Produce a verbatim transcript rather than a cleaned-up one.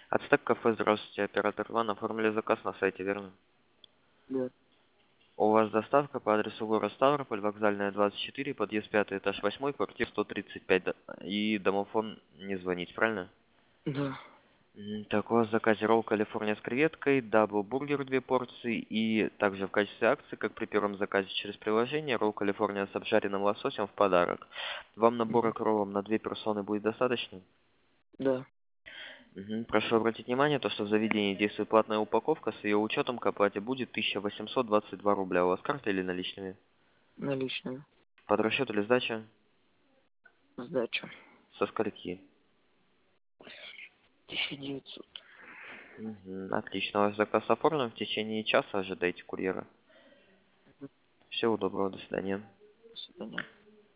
Ацтек кафе, здравствуйте, оператор Иван, оформили заказ на сайте, верно? Да. У вас доставка по адресу город Ставрополь, вокзальная двадцать четыре, подъезд пятый, этаж восемь, квартира сто тридцать пять, да- и домофон не звонить, правильно? Да. М, Так, у вас в заказе ролл Калифорния с креветкой, дабл бургер две порции и также в качестве акции, как при первом заказе через приложение, ролл Калифорния с обжаренным лососем в подарок. Вам набора Мгм. к роллам на две персоны будет достаточно? Да. Мгм. Прошу обратить внимание, то, что в заведении действует платная упаковка, с ее учетом к оплате будет тысяча восемьсот двадцать два рубля. У вас карта или наличными? Наличными. Под расчет или сдача? Сдача. Со скольки? тысяча девятьсот. Мгм. Отлично, ваш заказ оформлен, в течение часа ожидайте курьера. Всего доброго, до свидания. До свидания.